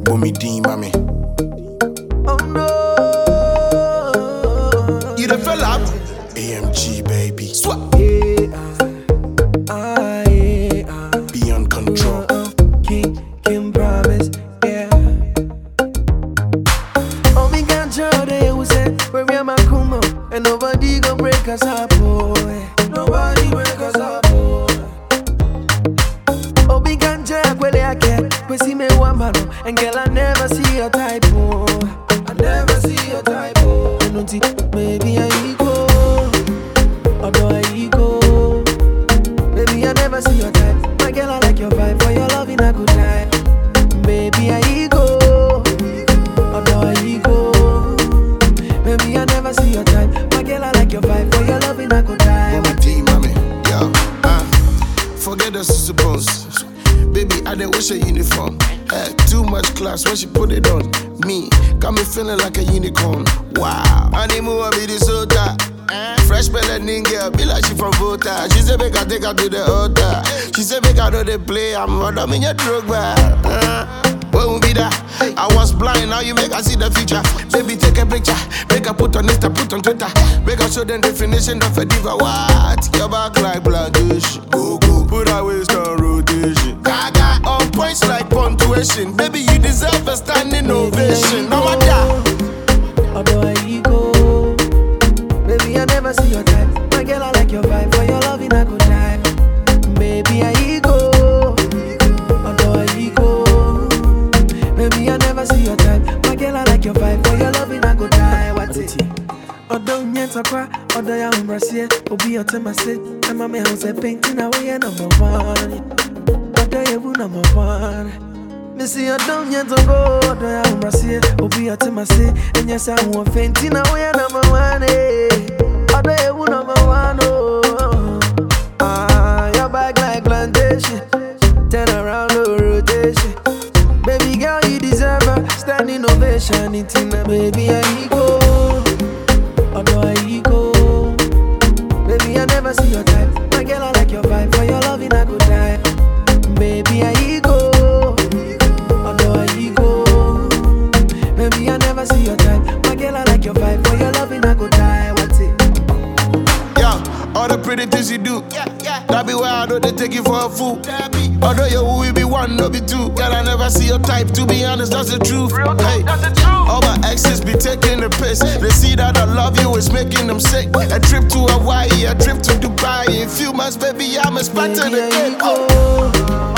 Bummy D, mommy. Oh no. You the fella? AMG, baby. Swap. Beyond control. King promise, yeah. Oh, me can't show they who said, where we are my kumo, and nobody gon' break us up, boy. Nobody break us up, boy. Oh, me can't check where they get, we see me one man, and girl, I never see your type, boy. I never see your type, boy. I don't think, maybe I go, although I go. Baby, I never see your type. My girl, I like your vibe. For your love in a good time. Baby, I go. Oh no, I go. Baby, I never see your type. My girl, I like your vibe. For your love in a good time. Bummy D, mommy. Yo, forget the suppose. Baby, I didn't wish a uniform. Too much class when she put it on me. Got me feeling like a unicorn. Wow. Animal, I be the soda. Fresh melanin girl, be like she from Volta. She said make I take her to the altar. She said make I know they play, I'm running in your drug bar. What will be that? I was blind, now you make I see the future. Baby, take a picture, make her put on Insta, put on Twitter. Make her show them definition of a diva. What? Your back like plantation. Go, go, put her waist on rotation. Gaga, on points like punctuation. Baby, you deserve a standing ovation. No matter. Although I go. Baby, I never see your type. My girl, I like your vibe. For your love in a good time. Baby, I go. Although I go. Baby, I never see your type. My girl, I like your vibe. For your love in a good time. What's it? Although nyenta kwa, although ya umbrasie, obi yote mase. Ema me house painting away number one. Although you number one. Missy, I don't yet to go. Do I umbrasie? Obi yote mase. And yes, I want painting away number one. I do you number one. Your back like plantation. Turn around, no rotation. Baby girl, you deserve a standing ovation. It's in the baby, I go. Although I go. Baby, I never see your type. My girl, I like your vibe. For your love in a good time. Baby, I go. Although I go. Baby, I never see your type. My girl, I like your vibe. For your love in a good time. What's it? All the pretty things you do, that be why I know they take you for a fool. Although you will be one, no be two. Girl, I never see your type, to be honest, that's the truth. Hey, all my exes be taking the piss. They see that I love you, it's making them sick. A trip to Hawaii, a trip to Dubai. In few months, baby, I'm expecting to get.